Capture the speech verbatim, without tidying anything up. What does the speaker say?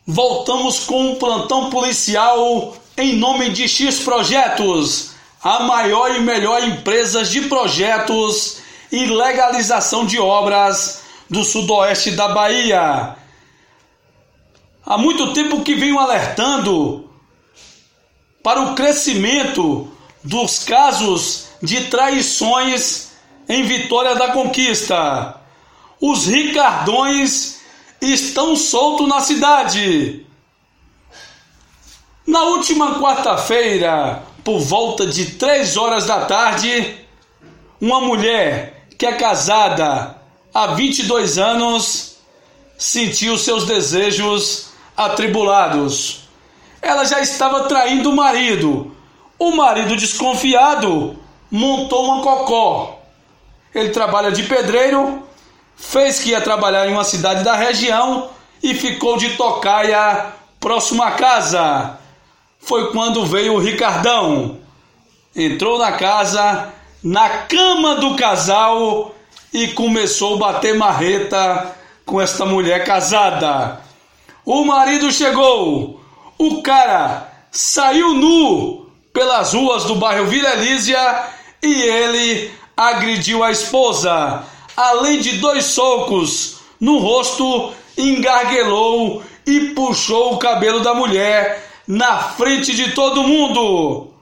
Voltamos com um plantão policial em nome de X Projetos, a maior e melhor empresa de projetos e legalização de obras do sudoeste da Bahia. Há muito tempo que venho alertando para o crescimento dos casos de traições em Vitória da Conquista. Os ricardões estão soltos na cidade. Na última quarta-feira, por volta de três horas da tarde, uma mulher que é casada há vinte e dois anos sentiu seus desejos atribulados. Ela já estava traindo o marido. O marido, desconfiado, montou uma cocó. Ele trabalha de pedreiro, fez que ia trabalhar em uma cidade da região e ficou de tocaia próximo à casa. Foi quando veio o Ricardão. Entrou na casa, na cama do casal e começou a bater marreta com esta mulher casada. O marido chegou. O cara saiu nu pelas ruas do bairro Vila Elísia e ele agrediu a esposa. Além de dois socos no rosto, engarguelou e puxou o cabelo da mulher na frente de todo mundo.